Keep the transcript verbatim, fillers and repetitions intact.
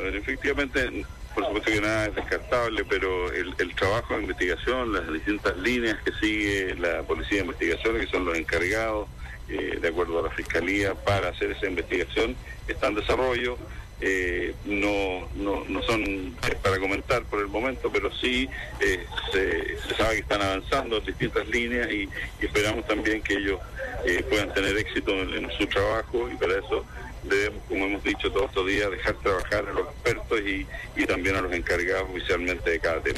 ver, efectivamente, por supuesto que nada es descartable, pero el, el trabajo de investigación, las distintas líneas que sigue la Policía de Investigaciones, que son los encargados, eh, de acuerdo a la Fiscalía, para hacer esa investigación, está en desarrollo. Eh, no, no, no son eh, para comentar por el momento, pero sí eh, se, se sabe que están avanzando en distintas líneas y, y esperamos también que ellos eh, puedan tener éxito en, en su trabajo, y para eso debemos, como hemos dicho todos estos días, dejar trabajar a los expertos y, y también a los encargados oficialmente de cada tema.